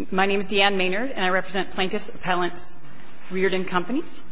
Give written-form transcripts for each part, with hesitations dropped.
My name is Deanne Maynard, and I represent plaintiffs' appellants Reardon Companies.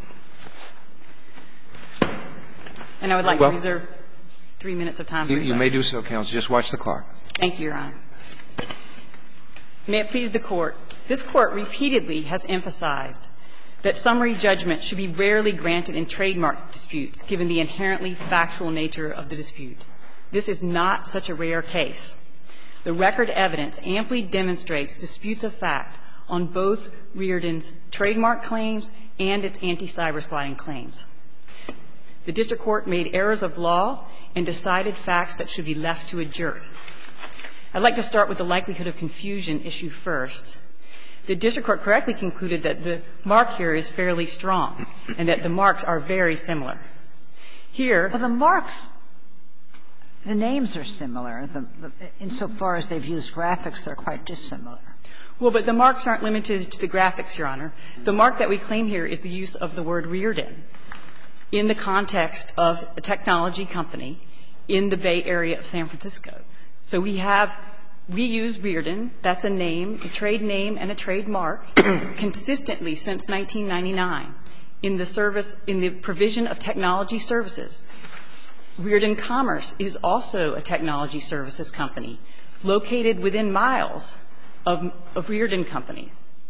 And I would like to reserve 3 minutes of time for you may do so, counsel. Just watch the clock. Thank you, Your Honor. May it please the Court. This Court repeatedly has emphasized that summary judgment should be rarely granted in trademark disputes, given the inherently factual nature of the dispute. This is not such a rare case. The record evidence amply demonstrates disputes of fact on both Reardon's trademark claims and its anti-cybersquatting claims. The district court made errors of law and decided facts that should be left to a jury. I'd like to start with the likelihood of confusion issue first. The district court correctly concluded that the mark here is fairly strong and that the marks are very similar. Here the marks, the names are similar. Insofar as they've used graphics, they're quite dissimilar. Well, but the marks aren't limited to the graphics, Your Honor. The mark that we claim here is the use of the word Reardon in the context of a technology company in the Bay Area of San Francisco. So we use Reardon, that's a name, a trade name and a trademark, consistently since 1999 in the provision of technology services. Reardon Commerce is also a technology services company located within miles of Reardon Company.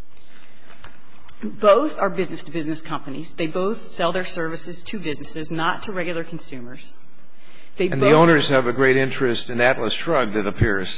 Both are business-to-business companies. They both sell their services to businesses, not to regular consumers. And the owners have a great interest in Atlas Shrugged, it appears.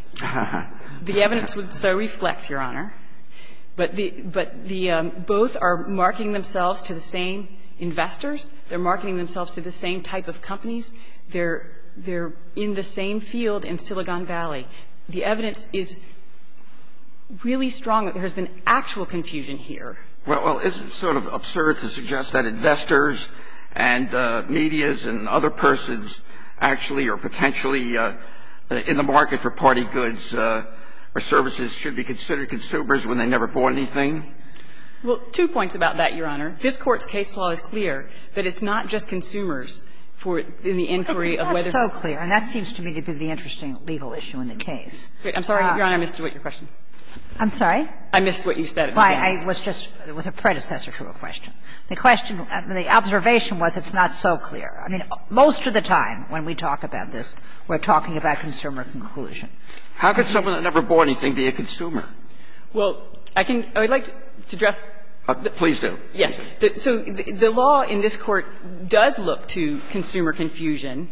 The evidence would so reflect, Your Honor. But both are marketing themselves to the same investors. They're marketing themselves to the same type of companies. They're in the same field in Silicon Valley. The evidence is really strong that there has been actual confusion here. Well, isn't it sort of absurd to suggest that investors and medias and other persons actually or potentially in the market for party goods or services should be considered consumers when they never bought anything? Well, 2 points about that, Your Honor. This Court's case law is clear that it's not just consumers in the inquiry of whether. It's not so clear, and that seems to me to be the interesting legal issue in the case. I'm sorry, Your Honor, I missed what your question. I'm sorry? I missed what you said. It was a predecessor to a question. The question, the observation was it's not so clear. I mean, most of the time when we talk about this, we're talking about consumer conclusion. How could someone that never bought anything be a consumer? Well, I would like to address. Please do. Yes. So the law in this Court does look to consumer confusion.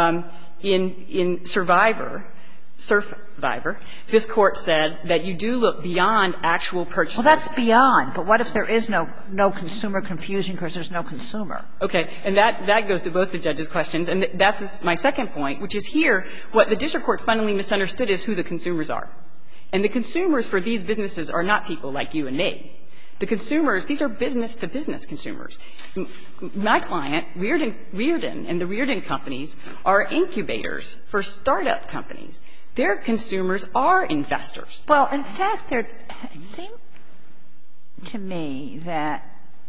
In Survivor, this Court said that you do look beyond actual purchases. Well, that's beyond. But what if there is no consumer confusion because there's no consumer? Okay. And that goes to both the judges' questions. And that's my second point, which is here what the district court fundamentally misunderstood is who the consumers are. And the consumers for these businesses are not people like you and me. The consumers, these are business-to-business consumers. My client, Reardon and the Reardon companies are incubators for startup companies. Their consumers are investors. Well, in fact, it seemed to me that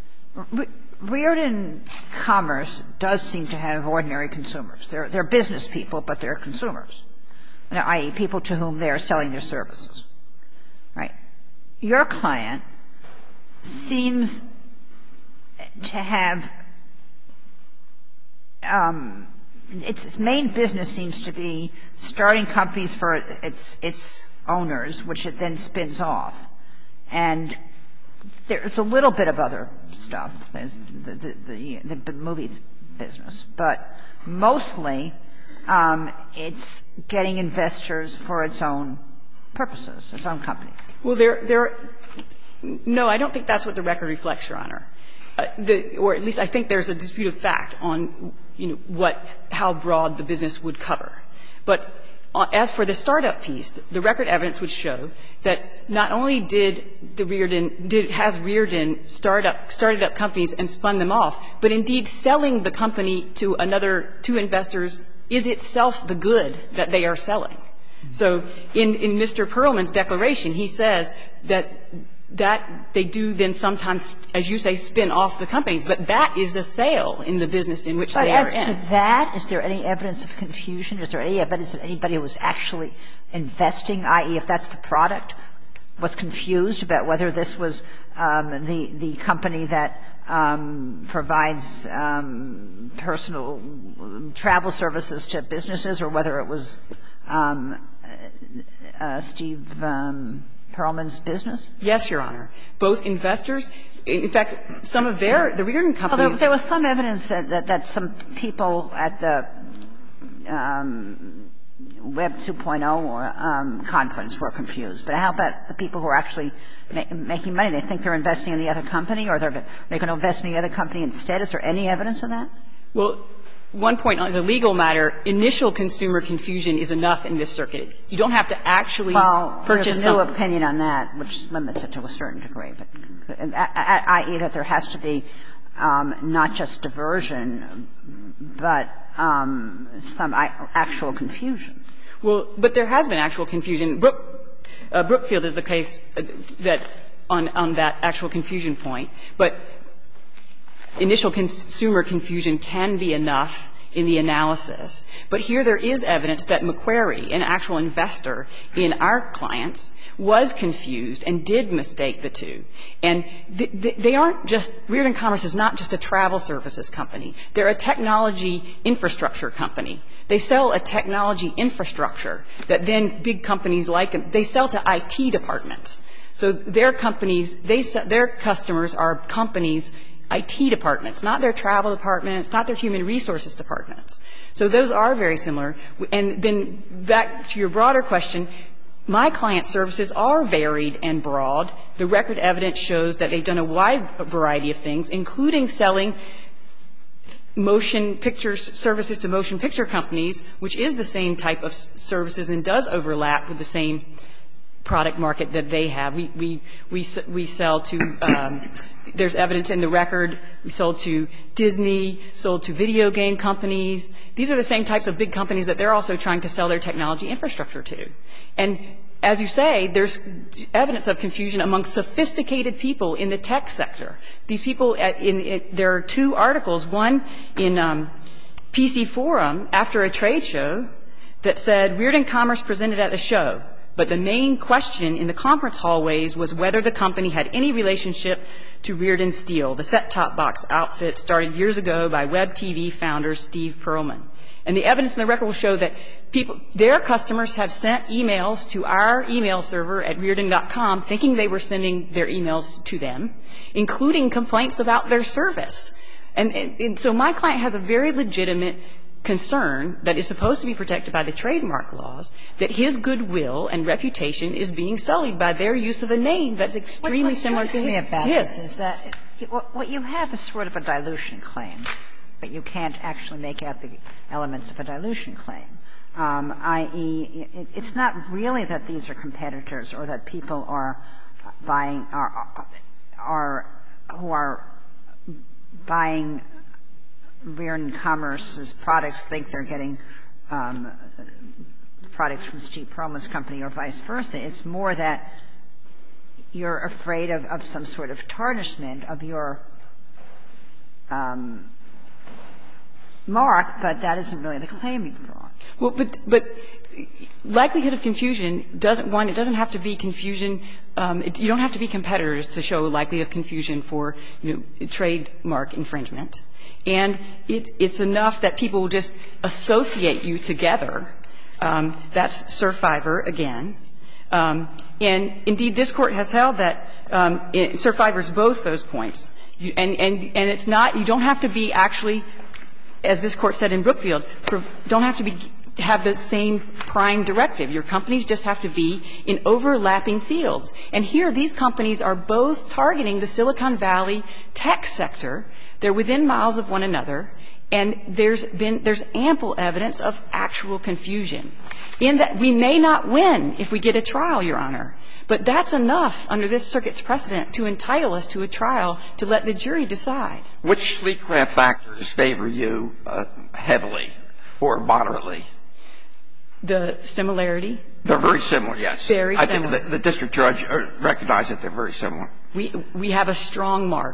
Reardon Commerce does seem to have ordinary consumers. They're business people, but they're consumers, i.e., people to whom they are selling their services. Right. Your client seems to have its main business seems to be starting companies for its owners, which it then spins off. And there's a little bit of other stuff, the movie business, but mostly it's getting investors for its own purposes, its own company. Well, no, I don't think that's what the record reflects, Your Honor. Or at least I think there's a dispute of fact on, how broad the business would cover. But as for the startup piece, the record evidence would show that not only has Reardon started up companies and spun them off, but indeed selling the company to investors is itself the good that they are selling. So in Mr. Perlman's declaration, he says that they do then sometimes, as you say, spin off the companies, but that is a sale in the business in which they are in. But as to that, is there any evidence of confusion? Is there any evidence that anybody was actually investing, i.e., if that's the product, was confused about whether this was the company that provides personal travel services to businesses or whether it was Steve Perlman's business? Yes, Your Honor. Both investors – in fact, some of the Reardon companies – Well, there was some evidence that some people at the Web 2.0 conference were confused. But how about the people who are actually making money? They think they're investing in the other company or they're going to invest in the other company instead? Is there any evidence of that? Well, one point as a legal matter, initial consumer confusion is enough in this circuit. You don't have to actually purchase something. There's a new opinion on that, which limits it to a certain degree, but i.e. that there has to be not just diversion, but some actual confusion. Well, but there has been actual confusion. Brookfield is the case that on that actual confusion point. But initial consumer confusion can be enough in the analysis. But here there is evidence that Macquarie, an actual investor in our clients, was confused and did mistake the two. And they aren't just – Reardon Commerce is not just a travel services company. They're a technology infrastructure company. They sell a technology infrastructure that then big companies like them, they sell to IT departments. So their companies, their customers are companies' IT departments, not their travel departments, not their human resources departments. So those are very similar. And then back to your broader question, my client services are varied and broad. The record evidence shows that they've done a wide variety of things, including selling motion picture services to motion picture companies, which is the same type of services and does overlap with the same product market that they have. We sell to there's evidence in the record. We sold to Disney, sold to video game companies. These are the same types of big companies that they're also trying to sell their technology infrastructure to. And as you say, there's evidence of confusion among sophisticated people in the tech sector. These people there are two articles, one in PC Forum after a trade show that said Reardon Commerce presented at the show. But the main question in the conference hallways was whether the company had any relationship to Reardon Steel, the set-top box outfit started years ago by Web TV founder Steve Perlman. And the evidence in the record will show that their customers have sent emails to our email server at Reardon.com thinking they were sending their emails to them, including complaints about their service. And so my client has a very legitimate concern that is supposed to be protected by the trademark laws, that his goodwill and reputation is being sullied by their use of a name that's extremely similar to his. What strikes me about this is that what you have is sort of a dilution claim, but you can't actually make out the elements of a dilution claim, i.e., it's not really that these are competitors or that people are buying who are buying Reardon Commerce's products think they're getting products from Steve Perlman's company or vice versa. It's more that you're afraid of some sort of tarnishment of your mark, but that isn't really the claim you've brought. Well, but likelihood of confusion doesn't have to be confusion. You don't have to be competitors to show likelihood of confusion for, trademark infringement. And it's enough that people will just associate you together. That's Survivor again. And indeed, this Court has held that Survivor's both those points. And it's not you don't have to be actually, as this Court said in Brookfield, don't have to have the same prime directive. Your companies just have to be in overlapping fields. And here, these companies are both targeting the Silicon Valley tech sector. They're within miles of one another, and there's ample evidence of actual confusion. In that we may not win if we get a trial, Your Honor, but that's enough under this circuit's precedent to entitle us to a trial to let the jury decide. Which Sleecraft factors favor you heavily or moderately? The similarity. They're very similar, yes. Very similar. I think the district judge recognized that they're very similar. We have a strong mark.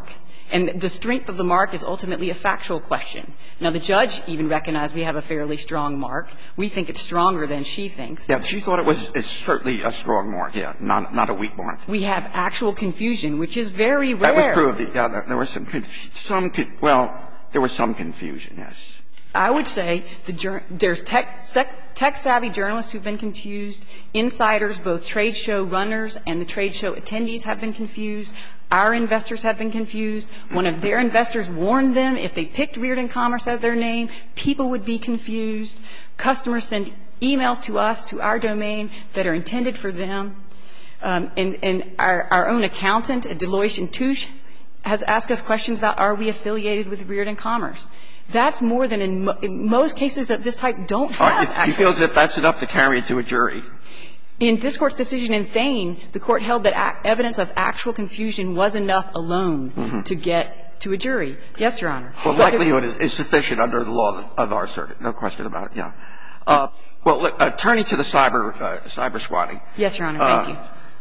And the strength of the mark is ultimately a factual question. Now, the judge even recognized we have a fairly strong mark. We think it's stronger than she thinks. Yeah, she thought it's certainly a strong mark, yeah, not a weak mark. We have actual confusion, which is very rare. That was proved. Yeah, there was there was some confusion, yes. I would say there's tech-savvy journalists who've been confused, insiders, both trade show runners and the trade show attendees have been confused. Our investors have been confused. One of their investors warned them if they picked Reardon Commerce as their name, people would be confused. Customers send emails to us, to our domain, that are intended for them. And our own accountant at Deloitte & Touche has asked us questions about, are we affiliated with Reardon Commerce? That's more than in most cases of this type don't have. You feel as if that's enough to carry it to a jury? In this Court's decision in Thane, the Court held that evidence of actual confusion was enough alone to get to a jury. Yes, Your Honor. Well, likelihood is sufficient under the law of our circuit. No question about it, yeah. Well, look, turning to the cyber squatting. Yes, Your Honor.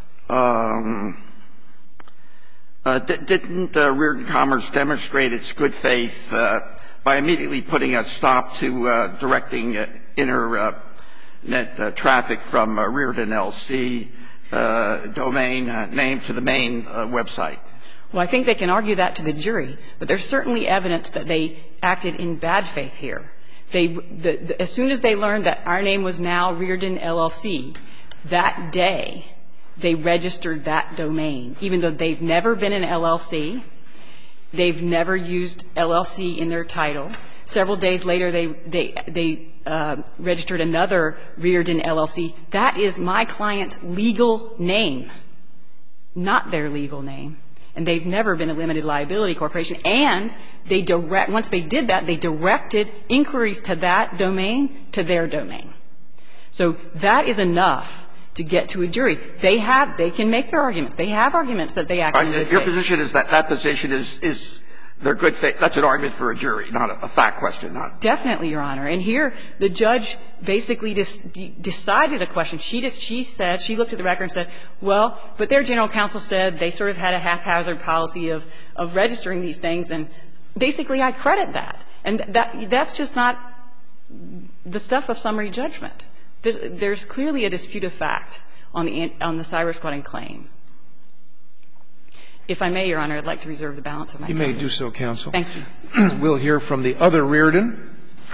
Thank you. Didn't Reardon Commerce demonstrate its good faith by immediately putting a stop to directing internet traffic from Reardon LC domain name to the main website? Well, I think they can argue that to the jury, but there's certainly evidence that they acted in bad faith here. As soon as they learned that our name was now Reardon LLC, that day they registered that domain, even though they've never been an LLC. They've never used LLC in their title. Several days later, they registered another Reardon LLC. That is my client's legal name, not their legal name. And they've never been a limited liability corporation. And once they did that, they directed inquiries to that domain to their domain. So that is enough to get to a jury. They can make their arguments. They have arguments that they acted in good faith. Your position is that position is their good faith. That's an argument for a jury, not a fact question. Definitely, Your Honor. And here the judge basically decided a question. She looked at the record and said, well, but their general counsel said they sort of had a haphazard policy of registering these things, and basically I credit that. And that's just not the stuff of summary judgment. There's clearly a dispute of fact on the cyber squatting claim. If I may, Your Honor, I'd like to reserve the balance of my time. You may do so, counsel. Thank you. We'll hear from the other Reardon.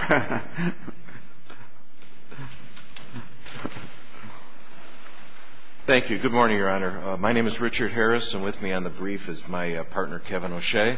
Thank you. Good morning, Your Honor. My name is Richard Harris, and with me on the brief is my partner, Kevin O'Shea.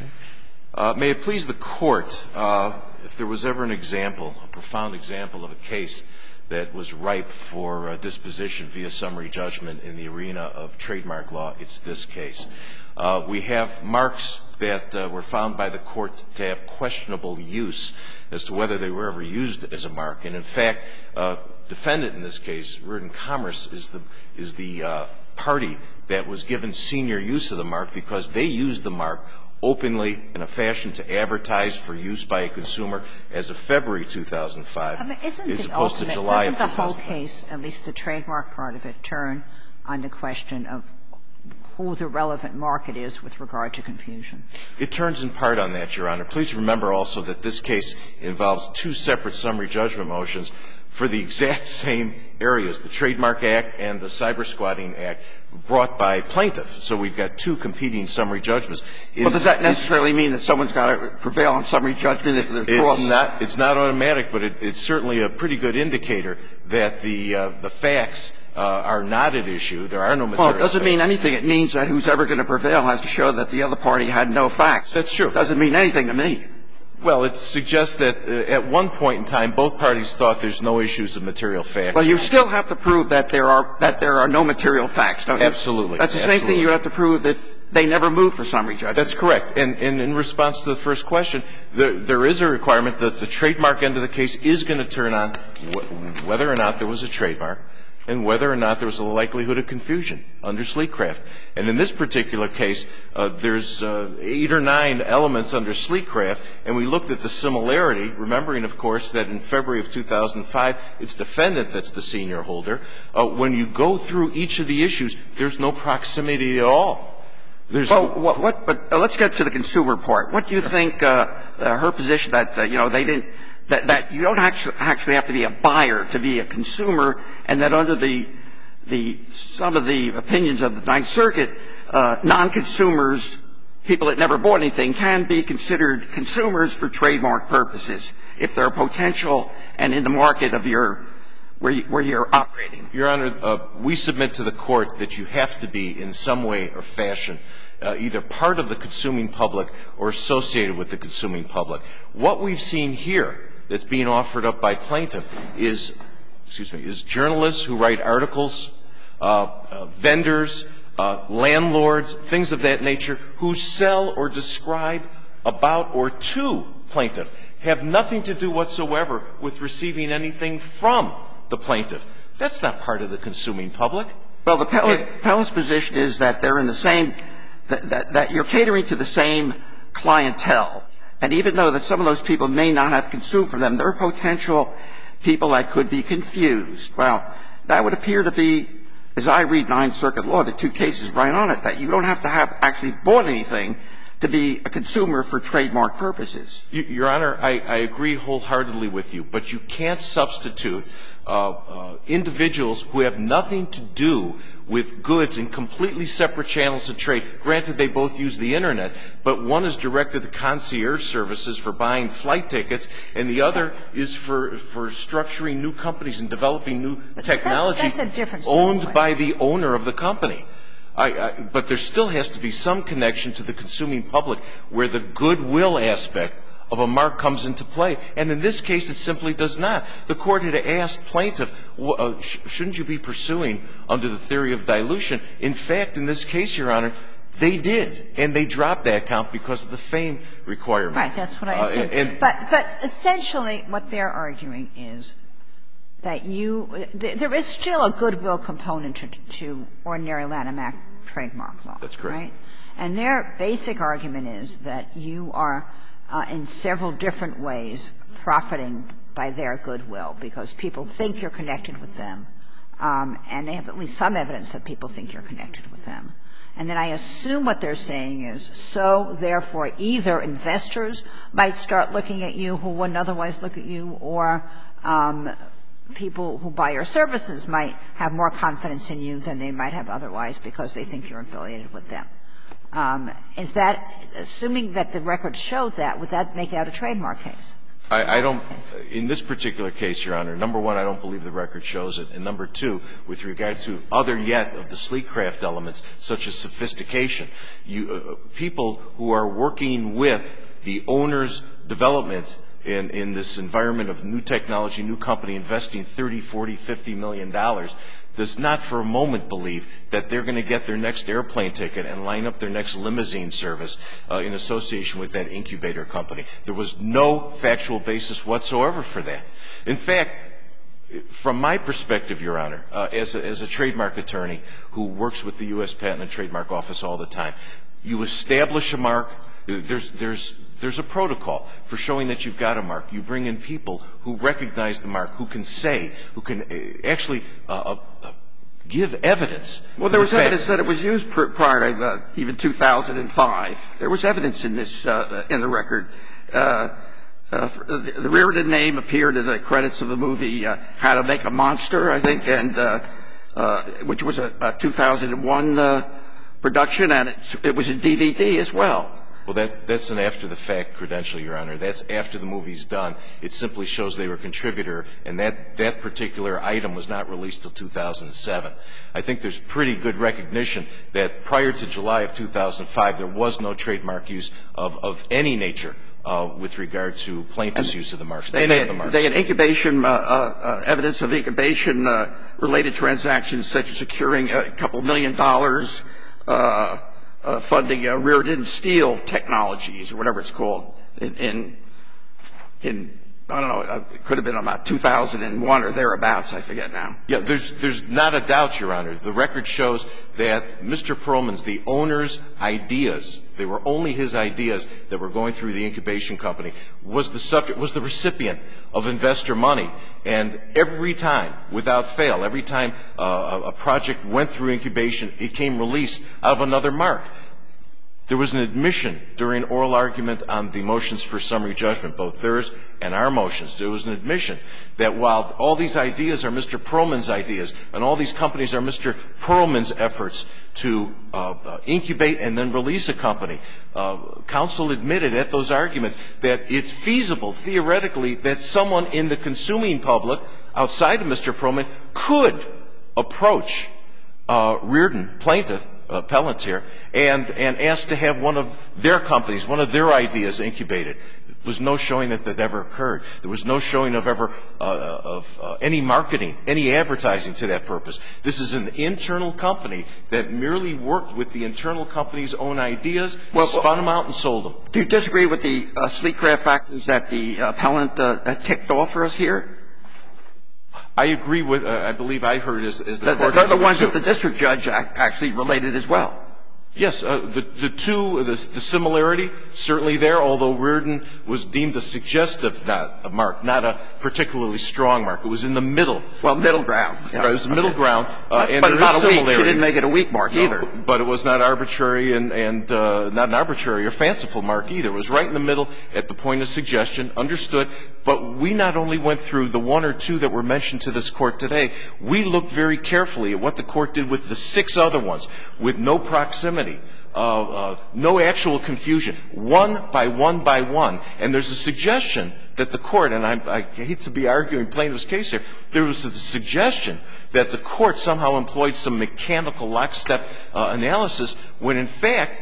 May it please the Court, if there was ever an example, a profound example of a case that was ripe for disposition via summary judgment in the arena of trademark law, it's this case. We have marks that were found by the Court to have questionable use as to whether they were ever used as a mark. And, in fact, defendant in this case, Reardon Commerce, is the party that was given senior use of the mark because they used the mark openly in a fashion to advertise for use by a consumer as of February 2005 as opposed to July of 2005. Doesn't the whole case, at least the trademark part of it, turn on the question of who the relevant market is with regard to confusion? It turns in part on that, Your Honor. Please remember also that this case involves two separate summary judgment motions for the exact same areas, the Trademark Act and the Cyber Squatting Act, brought by plaintiffs. So we've got two competing summary judgments. Well, does that necessarily mean that someone's got to prevail on summary judgment if there's cross? It's not automatic, but it's certainly a pretty good indicator that the facts are not at issue. There are no material facts. Well, it doesn't mean anything. It means that who's ever going to prevail has to show that the other party had no facts. That's true. It doesn't mean anything to me. Well, it suggests that at one point in time, both parties thought there's no issues of material facts. Well, you still have to prove that there are no material facts, don't you? Absolutely. That's the same thing you have to prove if they never moved for summary judgment. That's correct. And in response to the first question, there is a requirement that the trademark end of the case is going to turn on whether or not there was a trademark and whether or not there was a likelihood of confusion under Sleekcraft. And in this particular case, there's 8 or 9 elements under Sleekcraft, and we looked at the similarity, remembering, of course, that in February of 2005, it's defendant that's the senior holder. When you go through each of the issues, there's no proximity at all But let's get to the consumer part. What do you think her position that, they didn't – that you don't actually have to be a buyer to be a consumer, and that under some of the opinions of the Ninth Circuit, non-consumers, people that never bought anything, can be considered consumers for trademark purposes if they're potential and in the market of where you're operating? Your Honor, we submit to the Court that you have to be in some way or fashion either part of the consuming public or associated with the consuming public. What we've seen here that's being offered up by plaintiff is journalists who write articles, vendors, landlords, things of that nature, who sell or describe about or to plaintiff, have nothing to do whatsoever with receiving anything from the plaintiff. That's not part of the consuming public. Well, the appellant's position is that they're in the same – that you're catering to the same clientele. And even though that some of those people may not have consumed from them, they're potential people that could be confused. Well, that would appear to be, as I read Ninth Circuit law, the two cases right on it, that you don't have to have actually bought anything to be a consumer for trademark purposes. Your Honor, I agree wholeheartedly with you, but you can't substitute individuals who have nothing to do with goods in completely separate channels of trade. Granted, they both use the Internet, but one is directed to concierge services for buying flight tickets, and the other is for structuring new companies and developing new technology owned by the owner of the company. But there still has to be some connection to the consuming public where the goodwill aspect of a mark comes into play. And in this case, it simply does not. The Court had asked plaintiff, shouldn't you be pursuing under the theory of dilution? In fact, in this case, Your Honor, they did. And they dropped that count because of the fame requirement. Right. That's what I assumed. But essentially what they're arguing is that there is still a goodwill component to ordinary Lanham Act trademark law. That's correct. Right? And their basic argument is that you are in several different ways profiting by their goodwill because people think you're connected with them, and they have at least some evidence that people think you're connected with them. And then I assume what they're saying is, so therefore either investors might start looking at you who wouldn't otherwise look at you, or people who buy your services might have more confidence in you than they might have otherwise because they think you're affiliated with them. Is that, assuming that the record shows that, would that make out a trademark case? I don't – in this particular case, Your Honor, number one, I don't believe the record shows it. And number two, with regard to other yet of the sleek craft elements, such as sophistication, people who are working with the owner's development in this environment of new technology, new company investing $30, $40, $50 million, does not for a moment believe that they're going to get their next airplane ticket and line up their next limousine service in association with that incubator company. There was no factual basis whatsoever for that. In fact, from my perspective, Your Honor, as a trademark attorney who works with the U.S. Patent and Trademark Office all the time, you establish a mark. There's a protocol for showing that you've got a mark. You bring in people who recognize the mark, who can say, who can actually give evidence. Well, there was evidence that it was used prior to even 2005. There was evidence in this in the record. The Reardon name appeared in the credits of the movie How to Make a Monster, I think, and which was a 2001 production, and it was a DVD as well. Well, that's an after-the-fact credential, Your Honor. That's after the movie's done. It simply shows they were a contributor, and that particular item was not released until 2007. I think there's pretty good recognition that prior to July of 2005, there was no trademark use of any nature with regard to plaintiff's use of the mark. They had incubation, evidence of incubation-related transactions, such as securing a couple $1 million funding Reardon Steel Technologies, or whatever it's called, in I don't know, it could have been about 2001 or thereabouts, I forget now. Yeah, there's not a doubt, Your Honor. The record shows that Mr. Perlman's, the owner's ideas, they were only his ideas that were going through the incubation company, was the recipient of investor money. And every time, without fail, every time a project went through incubation, it came released out of another mark. There was an admission during oral argument on the motions for summary judgment, both theirs and our motions. There was an admission that while all these ideas are Mr. Perlman's ideas and all these companies are Mr. Perlman's efforts to incubate and then release a company, counsel admitted at those arguments that it's feasible, theoretically, that someone in the consuming public outside of Mr. Perlman could approach Reardon, plaintiff, Palantir, and asked to have one of their companies, one of their ideas incubated. There was no showing that ever occurred. There was no showing of ever any marketing, any advertising to that purpose. This is an internal company that merely worked with the internal company's own ideas, spun them out and sold them. Do you disagree with the Sleecraft factors that the appellant ticked off for us here? I agree with, I believe I heard as the court. They're the ones that the district judge actually related as well. Yes, the similarity, certainly there, although Reardon was deemed a suggestive mark, not a particularly strong mark. It was in the middle. Well, middle ground. Right, it was the middle ground. And but not a weak. She didn't make it a weak mark either. No, but it was not arbitrary and not an arbitrary or fanciful mark either. It was right in the middle at the point of suggestion, understood. But we not only went through the one or two that were mentioned to this Court today, we looked very carefully at what the Court did with the 6 other ones, with no proximity. No actual confusion, one by one by one. And there's a suggestion that the Court, and I hate to be arguing plaintiff's case here, there was a suggestion that the Court somehow employed some mechanical lockstep analysis when, in fact,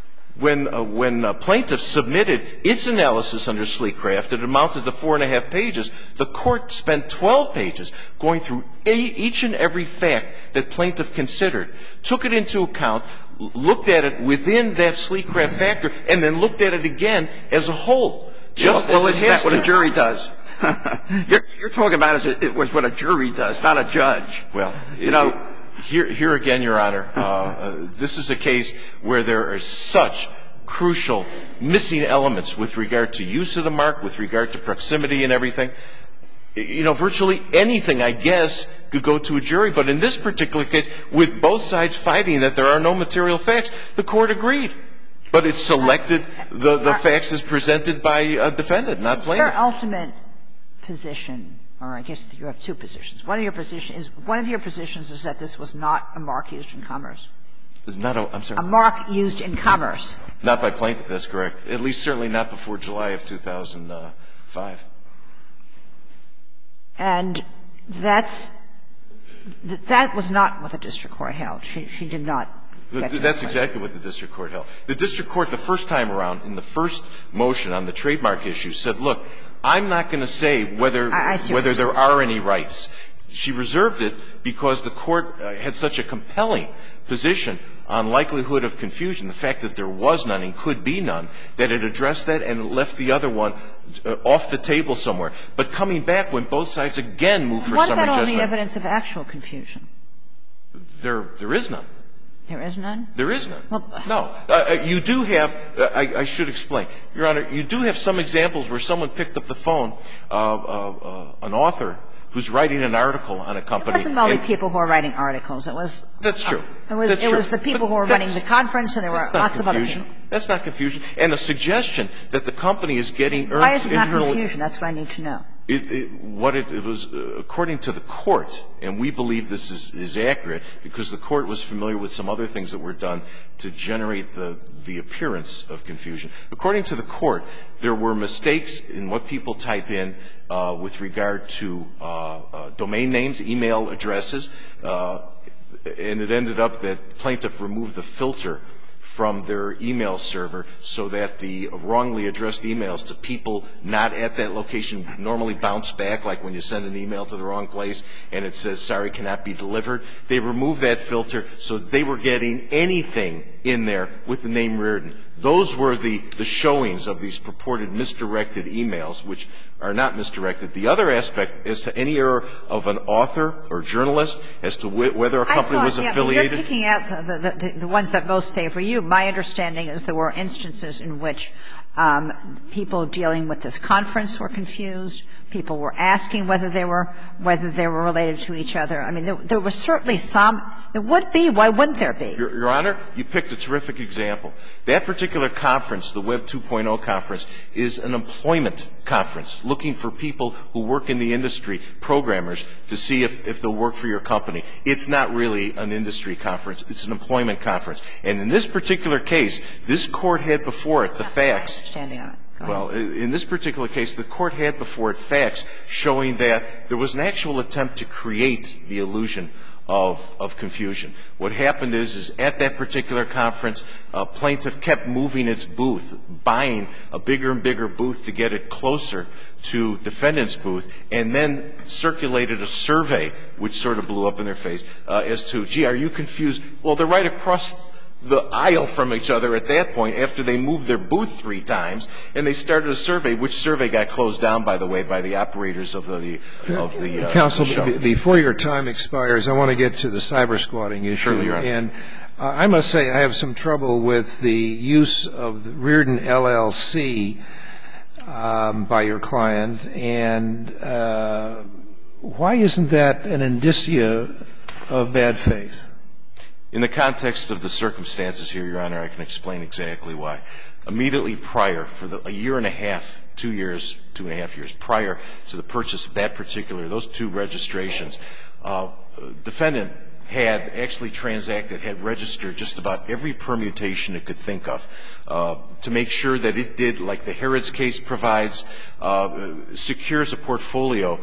when plaintiff submitted its analysis under Sleecraft, it amounted to 4.5 pages. The Court spent 12 pages going through each and every fact that plaintiff considered, took it into account, looked at it within that Sleecraft factor, and then looked at it again as a whole, just as it has to. That's what a jury does. You're talking about it was what a jury does, not a judge. Well, you know. Here again, Your Honor, this is a case where there are such crucial missing elements with regard to use of the mark, with regard to proximity and everything. You know, virtually anything, I guess, could go to a jury. But in this particular case, with both sides fighting that there are no material facts, the Court agreed. But it selected the facts as presented by a defendant, not plaintiff. Your ultimate position, or I guess you have 2 positions. One of your positions is that this was not a mark used in commerce. It's not I'm sorry? A mark used in commerce. Not by plaintiff, that's correct. At least certainly not before July of 2005. And that was not what the district court held. She did not get that. That's exactly what the district court held. The district court, the first time around, in the first motion on the trademark issue, said, look, I'm not going to say whether there are any rights. She reserved it because the Court had such a compelling position on likelihood of confusion, the fact that there was none and could be none, that it addressed that and left the other one off the table somewhere. But coming back, when both sides again moved for summary judgment. What about all the evidence of actual confusion? There is none. There is none? There is none. No. You do have – I should explain. Your Honor, you do have some examples where someone picked up the phone, an author who's writing an article on a company. It wasn't only people who are writing articles. It was – That's true. It was the people who were running the conference, and there were lots of other people. That's not confusion. And a suggestion that the company is getting – Why is it not confusion? That's what I need to know. It was according to the Court, and we believe this is accurate because the Court was familiar with some other things that were done to generate the appearance of confusion. According to the Court, there were mistakes in what people type in with regard to domain names, email addresses, and it ended up that plaintiff removed the filter from their email server so that the wrongly addressed emails to people not at that location normally bounce back, like when you send an email to the wrong place and it says, sorry, cannot be delivered. They removed that filter so they were getting anything in there with the name Reardon. Those were the showings of these purported misdirected emails, which are not misdirected. The other aspect is to any error of an author or journalist as to whether a company was affiliated. You're picking out the ones that most favor you. My understanding is there were instances in which people dealing with this conference were confused. People were asking whether they were related to each other. I mean, there was certainly some. There would be. Why wouldn't there be? Your Honor, you picked a terrific example. That particular conference, the Web 2.0 conference, is an employment conference, looking for people who work in the industry, programmers, to see if they'll work for your company. It's not really an industry conference. It's an employment conference. And in this particular case, this Court had before it the facts. Well, in this particular case, the Court had before it facts showing that there was an actual attempt to create the illusion of confusion. What happened is at that particular conference, a plaintiff kept moving its booth, buying a bigger and bigger booth to get it closer to defendant's booth, and then circulated a survey, which sort of blew up in their face, as to, gee, are you confused? Well, they're right across the aisle from each other at that point after they moved their booth 3 times, and they started a survey, which survey got closed down, by the way, by the operators of the Counsel, show. Before your time expires, I want to get to the cyber squatting issue. Surely, Your Honor. And I must say I have some trouble with the use of the Reardon LLC by your client, and why isn't that an indicia of bad faith? In the context of the circumstances here, Your Honor, I can explain exactly why. Immediately prior, for a year and a half, 2 years, 2.5 years prior to the purchase of that particular, those 2 registrations, defendant had actually transacted, had registered just about every permutation it could think of to make sure that it did, like the Harrods case provides, secures a portfolio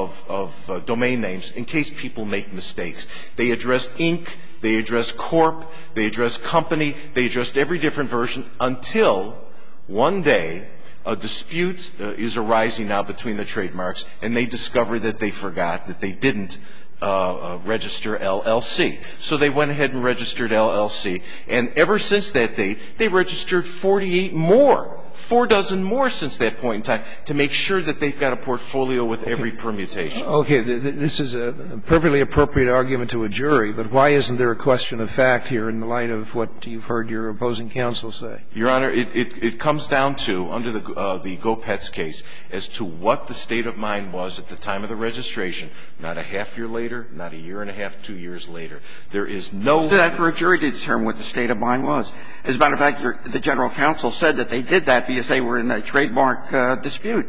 of domain names in case people make mistakes. They addressed Inc., they addressed Corp., they addressed Company, they addressed every different version until one day a dispute is arising now between the trademarks, and they discover that they forgot that they didn't register LLC. So they went ahead and registered LLC, and ever since that date, they registered 48 more, 4 dozen more since that point in time, to make sure that they've got a portfolio with every permutation. Okay. This is a perfectly appropriate argument to a jury, but why isn't there a question of fact here in the light of what you've heard your opposing counsel say? Your Honor, it comes down to, under the Gopetz case, as to what the state of mind was at the time of the registration, not a half year later, not a year and a half, 2 years later. There is no – So that for a jury to determine what the state of mind was. As a matter of fact, the general counsel said that they did that because they were in a trademark dispute.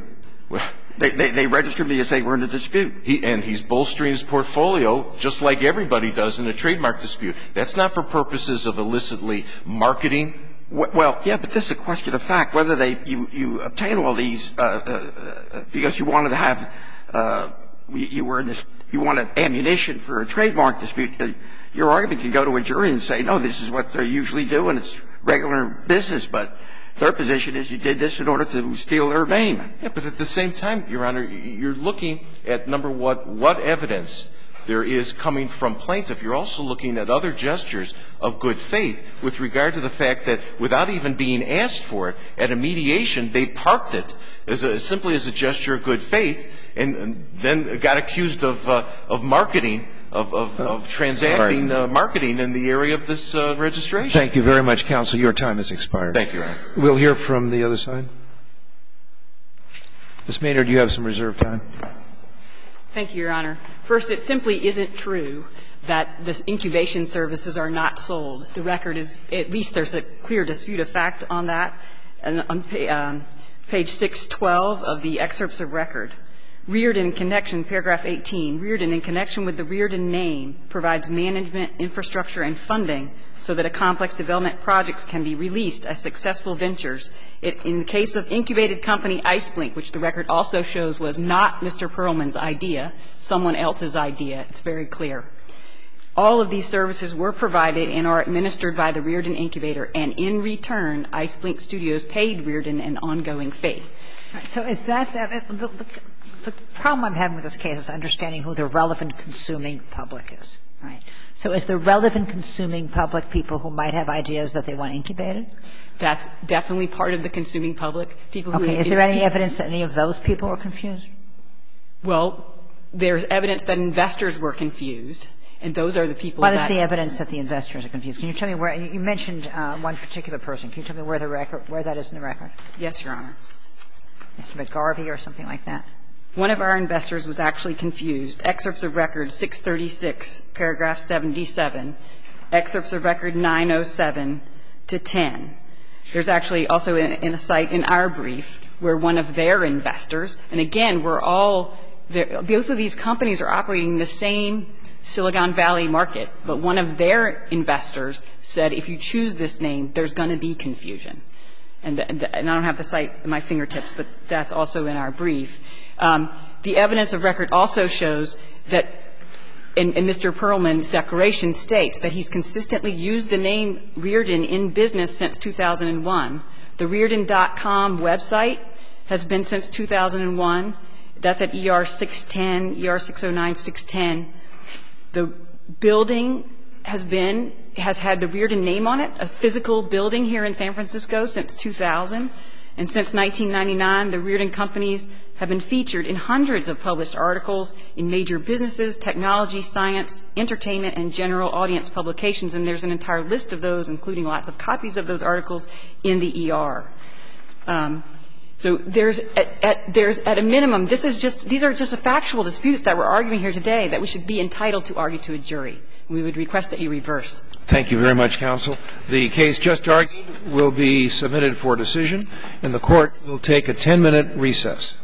They registered because they were in a dispute. And he's bolstering his portfolio just like everybody does in a trademark dispute. That's not for purposes of illicitly marketing. Well, yeah, but this is a question of fact. Whether you obtain all these because you wanted to have you wanted ammunition for a trademark dispute. Your argument can go to a jury and say, no, this is what they usually do and it's regular business. But their position is you did this in order to steal their name. Yeah, but at the same time, Your Honor, you're looking at, number one, what evidence there is coming from plaintiff. You're also looking at other gestures of good faith with regard to the fact that without even being asked for it, at a mediation, they parked it simply as a gesture of good faith and then got accused of marketing, of transacting marketing in the area of this registration. Thank you very much, counsel. Your time has expired. Thank you, Your Honor. We'll hear from the other side. Ms. Maynard, you have some reserved time. Thank you, Your Honor. First, it simply isn't true that the incubation services are not sold. The record is, at least there's a clear dispute of fact on that. And on page 612 of the excerpts of record, Reardon in connection, paragraph 18, Reardon in connection with the Reardon name provides management, infrastructure, and funding so that a complex development projects can be released as successful ventures. In the case of incubated company IceBlink, which the record also shows was not Mr. Perlman's idea, someone else's idea, it's very clear. All of these services were provided and are administered by the Reardon incubator, and in return, IceBlink Studios paid Reardon an ongoing fee. So is that the problem I'm having with this case is understanding who the relevant consuming public is, right? So is the relevant consuming public people who might have ideas that they want incubated? That's definitely part of the consuming public. People who is there any evidence that any of those people are confused? Well, there's evidence that investors were confused, and those are the people that – What is the evidence that the investors are confused? Can you tell me where – you mentioned one particular person. Can you tell me where that is in the record? Yes, Your Honor. Mr. McGarvey or something like that? One of our investors was actually confused. Excerpts of record 636, paragraph 77. Excerpts of record 907, to 10. There's actually also in a site in our brief where one of their investors, and again, both of these companies are operating in the same Silicon Valley market, but one of their investors said, if you choose this name, there's going to be confusion. And I don't have the site at my fingertips, but that's also in our brief. The evidence of record also shows that, and Mr. Perlman's declaration states that he's consistently used the name Reardon in business since 2001. The Reardon.com website has been since 2001. That's at ER 610, ER 609, 610. The building has had the Reardon name on it, a physical building here in San Francisco since 2000. And since 1999, the Reardon companies have been featured in hundreds of published articles in major businesses, technology, science, entertainment, and general audience publications. And there's an entire list of those, including lots of copies of those articles, in the ER. So there's at a minimum, these are just factual disputes that we're arguing here today that we should be entitled to argue to a jury. We would request that you reverse. Thank you very much, counsel. The case just argued will be submitted for decision, and the Court will take a 10-minute recess.